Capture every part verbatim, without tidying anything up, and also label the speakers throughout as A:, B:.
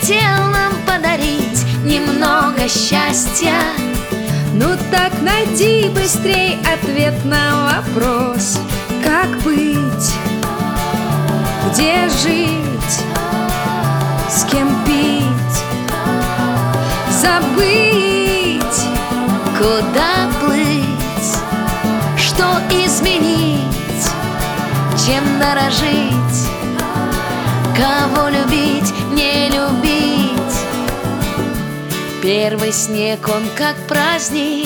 A: хотел нам подарить немного счастья.
B: Ну так найди быстрей ответ на вопрос: как быть, где жить, с кем пить, забыть,
A: куда плыть, что изменить, чем дорожить, кого любить, не любить. Первый снег, он как праздник,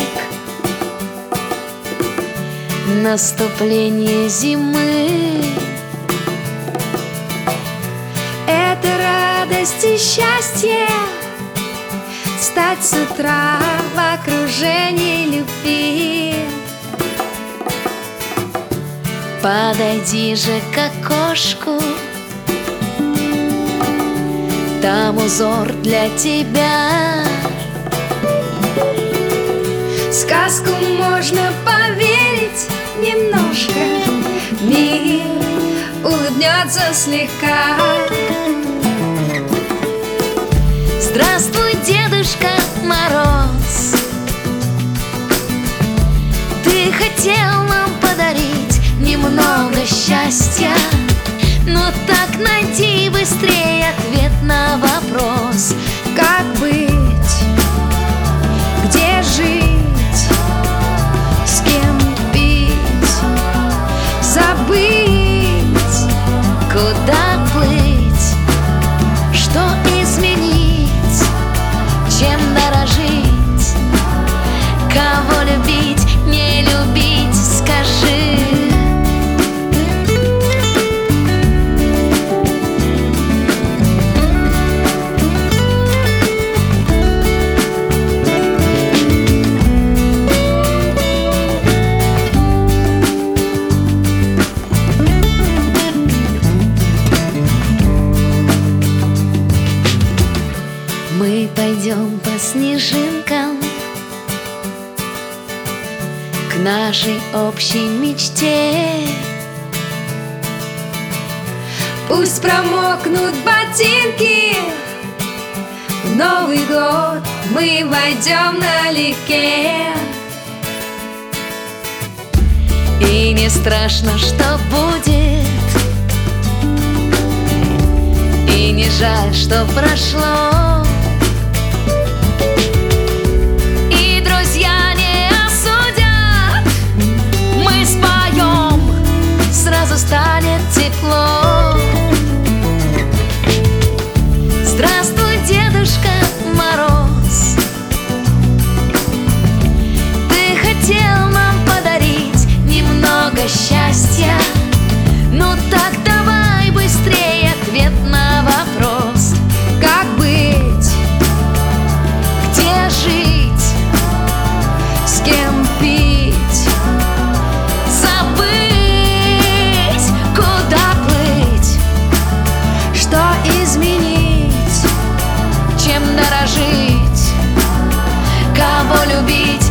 A: наступление зимы.
B: Это радость и счастье стать с утра в окружении любви.
A: Подойди же к окошку, там узор для тебя.
B: В сказку можно поверить немножко, мир улыбнется слегка.
A: Здравствуй, Дедушка Мороз, ты хотел нам подарить немного счастья. Но так найди быстрее ответ на вопрос:
B: как быть, где жить, с кем пить, забыть,
A: куда плыть, что изменить, чем дорожить, кого любить, не любить, скажи. Мы пойдем по снежинкам к нашей общей мечте.
B: Пусть промокнут ботинки, в Новый год мы войдем налегке.
A: И не страшно, что будет, и не жаль, что прошло. Станет тепло. Здравствуй, Дедушка Мороз, ты хотел нам подарить немного счастья. Ну так давай быстрее ответ на вопрос:
B: как быть,
A: где жить,
B: с кем пить,
A: изменить, чем дорожить, кого любить,